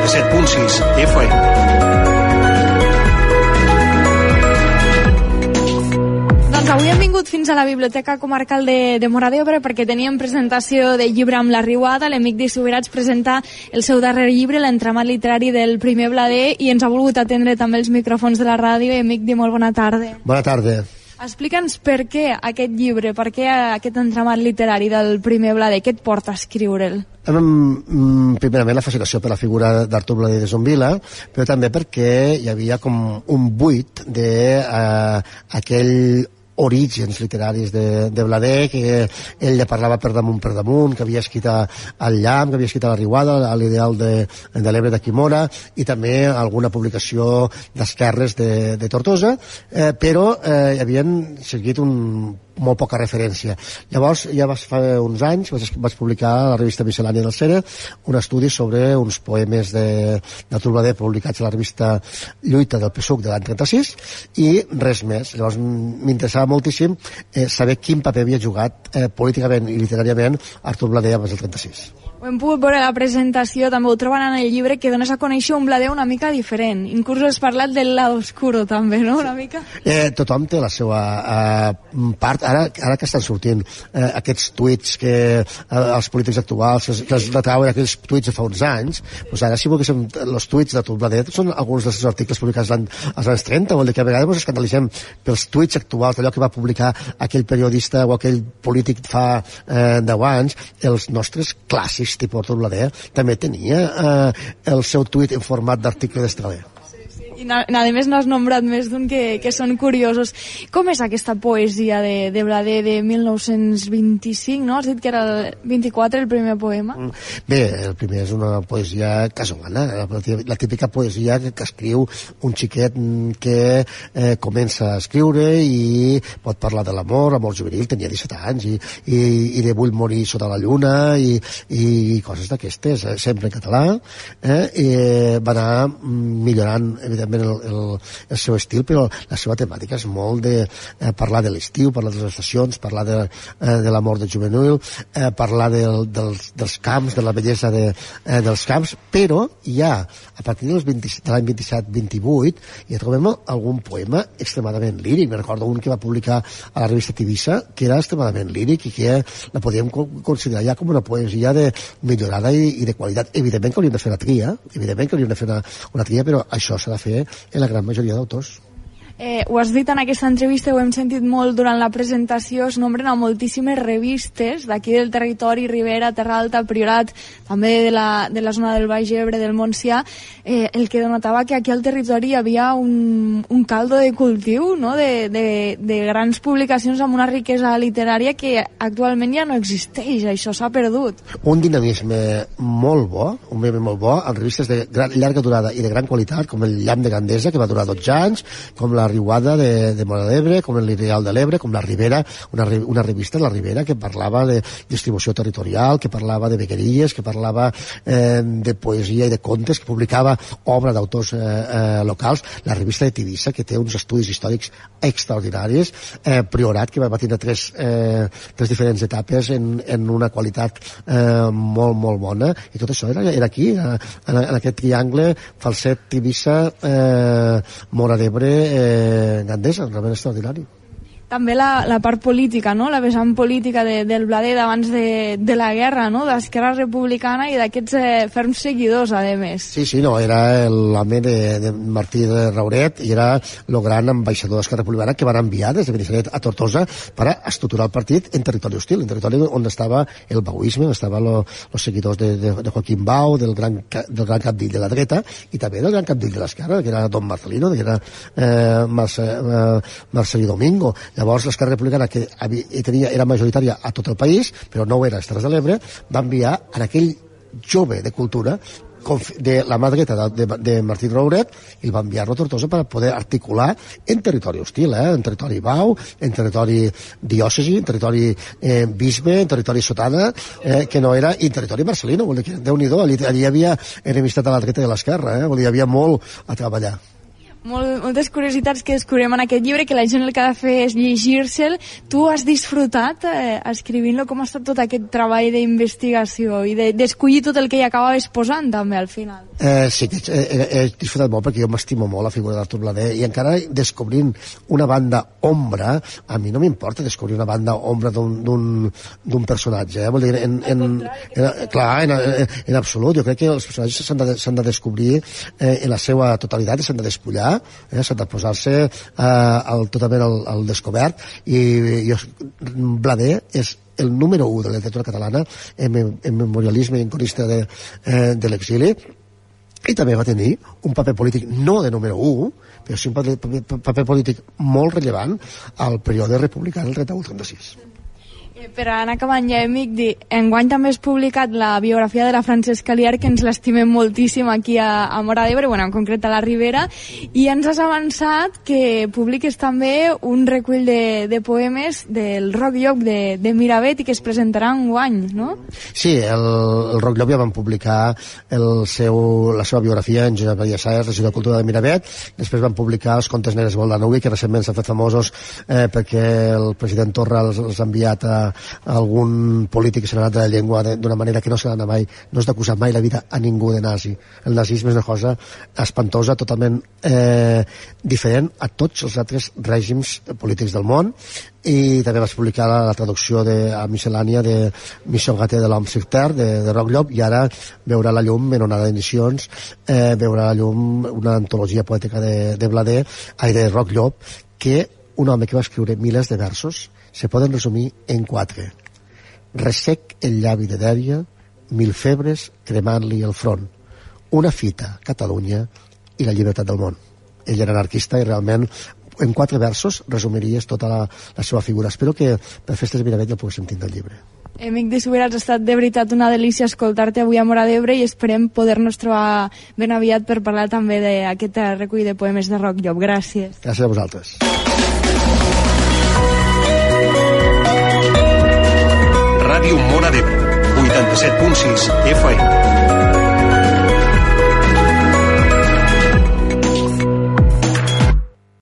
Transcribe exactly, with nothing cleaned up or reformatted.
setanta-set punt sis F M. Doncs avui hem vingut fins a la Biblioteca Comarcal de, de Móra d'Ebre perquè teníem presentació de llibre amb la Riuada. L'Emic de Subirats presenta el seu darrer llibre, l'entramat literari del primer Blader, i ens ha volgut atendre també els micròfons de la ràdio. Emic, de molt bona tarda. Bona tarda. Explica'ns per què aquest llibre, per què aquest entramat literari del primer Blader, què et porta a escriure'l? Primerament la fascinació per la figura d'Artur Blader de Zonvila, però també perquè hi havia com un buit d'aquell orígens literaris de, de Blader, que ell le parlava per damunt per damunt, que havia escrit al Llamp, que havia escrit a la Riuada, a l'ideal de, de l'Ebre d'aquí Móra, i també alguna publicació d'esquerres de, de Tortosa, eh, però eh, hi havien seguit un molt poca referència. Llavors, ja fa uns anys, vaig, vaig publicar a la revista Miscel·lània del Sera un estudi sobre uns poemes d'Artur Blader publicats a la revista Lluita del P S U C de l'any trenta-sis, i res més. Llavors, m'interessava moltíssim eh, saber quin paper havia jugat eh, políticament i literàriament Artur Blader abans del trenta-sis. Ho hem pogut veure a la presentació, també ho troben en el llibre, que dones a conèixer un Blader una mica diferent. Inclús has parlat del lado oscuro, també, no?, una mica? Eh, tothom té la seva eh, part. Ara, ara que estan sortint eh, aquests tuits que eh, els polítics actuals, que, que es retrauen aquells tuits de fa uns anys, doncs ara si volguéssim els tuits d'Artur Blader són alguns dels seus articles publicats als anys trenta, vol dir que a vegades ens escandalitzem pels tuits actuals, d'allò que va publicar aquell periodista o aquell polític fa eh, deu anys. Els nostres clàssics tipus Artur Blader també tenia eh, el seu tuit en format d'article d'Estraler. I a més n'has nombrat més d'un que, que són curiosos. Com és aquesta poesia de, de Blader de mil nou-cents vint-i-cinc, no? Has dit que era el vint-i-quatre el primer poema? Bé, el primer és una poesia casolana, la típica poesia que, que escriu un xiquet que eh, comença a escriure i pot parlar de l'amor, amor juvenil, tenia disset anys, i, i, i de vull morir sota la lluna, i, i coses d'aquestes, eh, sempre en català, eh, i va anar millorant, evidentment, El, el, el seu estil, però la seva temàtica és molt de eh, parlar de l'estiu, parlar de les estacions, parlar de, eh, de l'amor de juvenil, eh, parlar del, dels, dels camps, de la bellesa de, eh, dels camps, però hi ha, a partir dels vint, de l'any vint-i-set vint-i-vuit, hi trobem algun poema extremadament líric. Me recordo un que va publicar a la revista Tivissa, que era extremadament líric i que la podíem considerar ja com una poesia de millorada i, i de qualitat. Evidentment que hauríem de fer una tria, evidentment que hauríem de fer una, una tria, però això s'ha de fer en la gran majoria d'autors. Eh, ho has dit en aquesta entrevista, ho hem sentit molt durant la presentació, es nombren a moltíssimes revistes d'aquí del territori, Ribera, Terra Alta, Priorat, també de la, de la zona del Baix Ebre, del Montsià, eh, el que denotava que aquí al territori hi havia un, un caldo de cultiu, no?, de, de, de grans publicacions amb una riquesa literària que actualment ja no existeix, això s'ha perdut. Un dinamisme molt bo, un dinamisme molt bo, en revistes de gran, llarga durada i de gran qualitat, com el Llamp de Gandesa, que va durar dotze anys, com la Riuada de, de Móra d'Ebre, com l'Ideal de l'Ebre, com la Ribera, una, una revista, la Ribera, que parlava de distribució territorial, que parlava de bequeries, que parlava eh, de poesia i de contes, que publicava obra d'autors eh, eh, locals, la revista de Tivissa, que té uns estudis històrics extraordinaris, eh, Priorat, que va tenir tres, eh, tres diferents etapes en, en una qualitat eh, molt, molt bona, i tot això era, era aquí, en, en aquest triangle Falset, Tivissa, eh, Móra d'Ebre, eh, Gandesa, realment extraordinari. També la, la part política, no?, la vessant política de, del Blader d'abans de, de la guerra, no?, d'Esquerra Republicana i d'aquests eh, ferms seguidors, a més. Sí, sí, no, era l'home de, de Martí de Rauret i era el gran ambaixador d'Esquerra Republicana que van enviar des de Benissanet a Tortosa per a estructurar el partit en territori hostil, en territori on estava el bauisme, on estaven els seguidors de, de, de Joaquim Bau, del gran, del gran capdill de la dreta i també del gran capdill de l'esquerra, que era Don Marcelino, que era eh, Marce, eh, Marcelí Domingo. Llavors l'Esquerra Republicana, que havia, tenia, era majoritària a tot el país, però no ho era a les Terres de l'Ebre, va enviar en aquell jove de cultura de la mà dreta de, de, de Martí Rauret, i el va enviar-lo a Tortosa per poder articular en territori hostil, eh? En territori bau, en territori diòcesi, en territori eh, bisbe, en territori sotana, eh, que no era, i en territori marcelino, vol dir que Déu-n'hi-do, allí, allí hi havia enemistat a la dreta i a l'esquerra, eh? Vol dir, hi havia molt a treballar. Molt, moltes curiositats que descobrirem en aquest llibre, que la gent el que ha de fer és llegir-se'l. Tu has disfrutat eh, escrivint-lo? Com ha estat tot aquest treball d'investigació i d'escollir de, tot el que hi acabaves posant també al final? Eh, sí, he, he, he disfrutat molt perquè jo m'estimo molt la figura d'Artur Blader i encara descobrint una banda ombra, a mi no m'importa descobrir una banda ombra d'un personatge, eh? Vol dir, en, en, en, clar, en, en, en absolut, jo crec que els personatges s'han de, s'han de descobrir eh, en la seva totalitat i s'han de despullar, eh? S'han de posar-se eh, al, totalment al, al descobert, i jo, Blader és el número u de la literatura catalana en, en memorialisme i en cronista de, eh, de l'exili, i també va tenir un paper polític no de número u, però sí un paper, paper, paper polític molt rellevant al període republicà del trenta-u trenta sis. Per anar acabant ja, amic, dir, enguany també has publicat la biografia de la Francesca Liar, que ens l'estimem moltíssim aquí a, a Móra d'Ebre, bueno, en concret a la Ribera, i ens has avançat que publiques també un recull de, de poemes del Roc Llop de, de Miravet i que es presentarà enguany, no? Sí, el, el Roc Llop ja van publicar el seu, la seva biografia en Josep Maria Saez, regidor de Cultura de Miravet, després van publicar els Contes Negres de Boldanubi, que recentment s'han fet famosos eh, perquè el president Torra els, els ha enviat a algun polític que s'ha anat de la llengua d'una manera que no s'ha d'anar mai, no és d'acusar mai la vida a ningú de nazi. El nazisme és una cosa espantosa, totalment eh, diferent a tots els altres règims polítics del món, i també vaig publicar la, la traducció de, a miscel·lània de Mission Gâtée de l'Homme sur Terre, de, de Roc Llop, i ara veurà la llum en Onada d'Edicions, eh, veurà la llum una antologia poètica de, de Blader, ai, de Roc Llop, que un home que va escriure milers de versos se poden resumir en quatre. Ressec el llavi de Dèria, mil febres cremant-li el front, una fita, Catalunya i la llibertat del món. Ell era anarquista i realment en quatre versos resumiries tota la, la seva figura. Espero que per Festes de Miravet ja puguem sentir del llibre. Amic de Subirats, ha estat de veritat una delícia escoltar-te avui a Móra d'Ebre i esperem poder-nos trobar ben aviat per parlar també d'aquest recull de poemes de Roc Llop. Gràcies. Gràcies a vosaltres. Ràdio Móra d'Ebre, vuitanta-set punt sis F M.